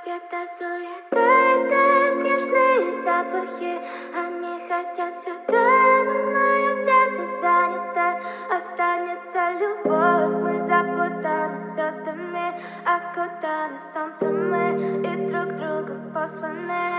где-то суета, это нежные запахи. Они хотят сюда, но мое сердце занято. Останется любовь, мы запутаны звездами, окутаны солнцем мы и друг другу посланы.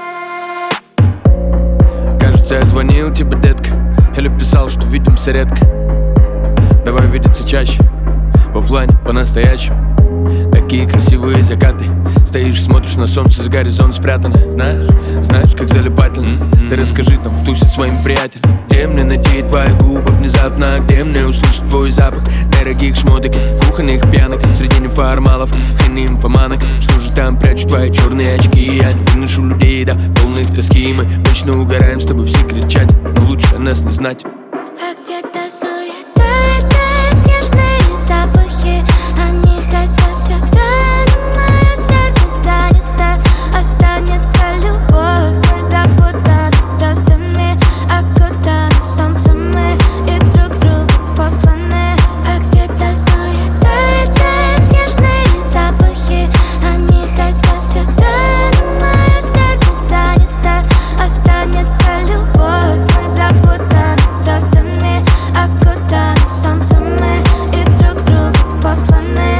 Кажется, я звонил тебе, детка, или писал, что видимся редко. Давай видеться чаще, в оффлайне по-настоящему. Такие красивые закаты. Стоишь, смотришь на солнце, за горизонт спрятано. Знаешь, как залипательно. Ты расскажи там в тусе своим приятелям. Где мне найти твои губы внезапно? Где мне услышать твой запах дорогих шмоток, кухонных пьянок, среди неформалов и нимфоманок? Что же там прячут твои черные очки? Я не выношу людей, да, полных тоски. Мы вечно угораем, с тобой все кричать, но лучше о нас не знать. А где-то суета, это нежные запахи. Они хотят сюда, но мое сердце занято. Останется любовь, мы запутаны звездами, окутаны солнцем мы и друг другу посланы. А где-то суета, это нежные запахи. Они хотят сюда, но мое сердце занято. Останется любовь, мы запутаны звездами, окутаны солнцем мы и друг другу посланы.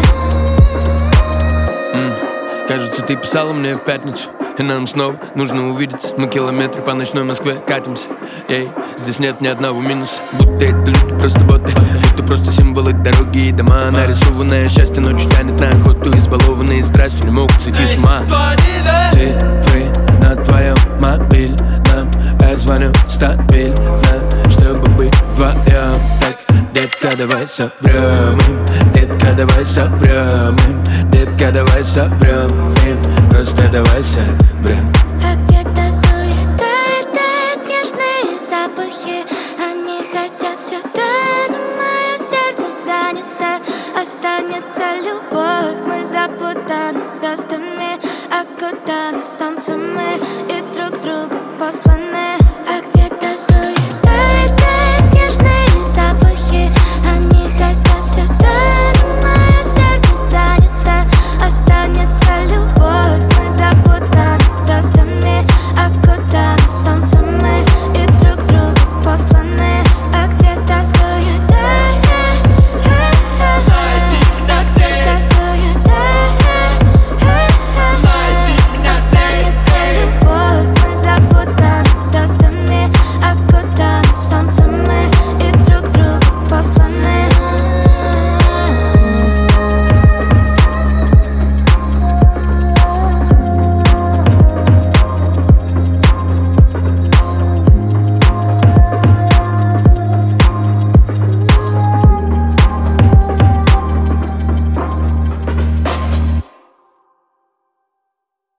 Кажется, ты писала мне в пятницу, и нам снова нужно увидеться. Мы километры по ночной Москве катимся. Ей, здесь нет ни одного минуса. Будто это люди просто боты, будто просто символы дороги и дома. Нарисованное счастье ночью тянет на охоту. Избалованные страстью не могут сойти с ума. Цифры на твоем мобильном, я звоню стабильно, чтобы быть вдвоем. Так, детка, давай собрем им, детка, давай собрем им, детка, давай собрем им, просто давай собрем. А где-то суета, это нежные запахи. Они хотят сюда, но мое сердце занято. Останется любовь, мы запутаны звездами, окутаны солнцем мы и